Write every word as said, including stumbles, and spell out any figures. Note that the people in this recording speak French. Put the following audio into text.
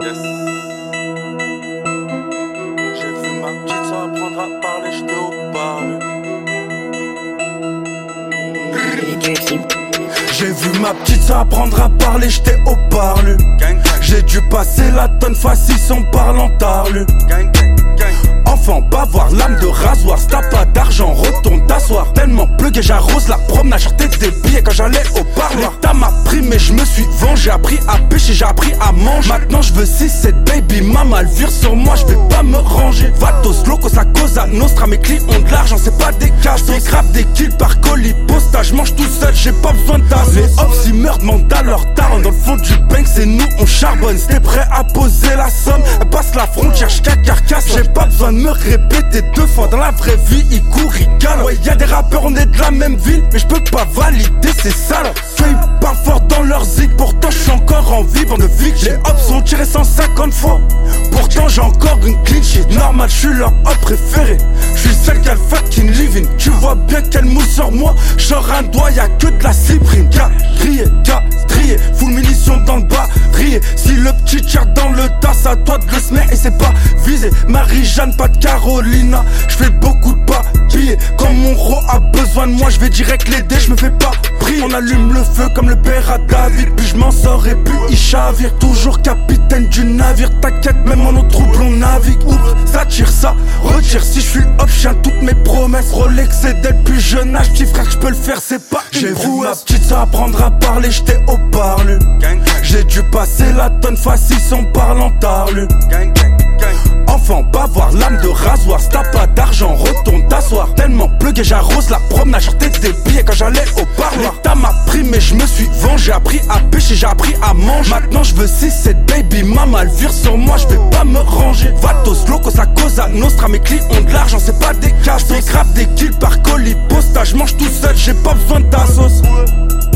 Yes. J'ai vu ma petite soeur apprendre à parler, j'étais au parle. J'ai vu ma petite soeur apprendre à parler, j'étais au parle. J'ai dû passer la tonne facile sans parler en tarle. Enfant bavard, lame de rasoir, si t'as pas d'argent, retourne t'asseoir. Tellement plugué, j'arrose la promenade, j'achetais des billets quand j'allais au parloir. L'état m'a pris mais je me suis vengé, j'ai appris à pêcher, j'ai appris à manger. Maintenant je veux six sept baby mama, elle vire sur moi, je vais pas me ranger. Vatos, locos, à cause à Nostra, mes clients ont de l'argent, c'est pas des cassos. Des grave des kills par colis postage, mange tout seul, j'ai pas besoin d'assos. Les hops ils meurent, demandent à leur daron. Dans le fond du bank c'est nous, on charbonne. C'était prêt à poser la somme, elle passe la frontière, j'qu'à carcasse. J'ai pas besoin de me répéter deux fois, dans la vraie vie ils courent, ils galent. Ouais y'a des rappeurs, on est de la même ville, mais je peux pas valider ces salles. Qu'ils parlent fort dans leur zig, pourtant je suis encore en vie, bande de vic. Les hops sont tirés cent cinquante fois, pourtant j'ai encore une clean sheet. Normal, je suis leur hop préféré, je suis celle qui a le fucking living. Tu vois bien qu'elle mousse sur moi, j'sors un doigt, y'a que de la cyprine. Quadrillé, quadrillé, full munition dans le bas, riez. Si le petit tire dans le tas, c'est à toi de le semer et c'est pas visé. Marie-Jeanne, pas de Carolina, j'fais beaucoup de papiers. Quand mon ro a besoin de moi, j'vais direct l'aider, j'me fais pas prier. On allume le feu comme le père à David, puis j'm'en sors et puis il chavire. Toujours capitaine du navire, t'inquiète, même en eau trouble on navigue. Oups, ça tire, ça retire, si j'suis hop, j'tiens toutes mes promesses. Rolex c'est dès le plus jeune âge, petit frère, j'peux le faire, c'est pas une prouesse. J'ai vu ma petite soeur apprendre à parler, j'étais au parle. J'ai dû passer la tonne facile sans parler en tarle. Enfant bavard, lame de rasoir, si t'as pas d'argent, retourne t'asseoir. Tellement plugué, j'arrose la promenade, j'achetais des billets quand j'allais au parloir. L'état m'a pris mais je me suis vengé, j'ai appris à pêcher, j'ai appris à manger. Maintenant je veux six sept baby mama, elle vire sur moi, je vais pas me ranger. Vatos, locos, à cause à Nostra, mes clients ont de l'argent, c'est pas des cassos. Des grave des kills par colis postage, mange tout seul, j'ai pas besoin d'assos.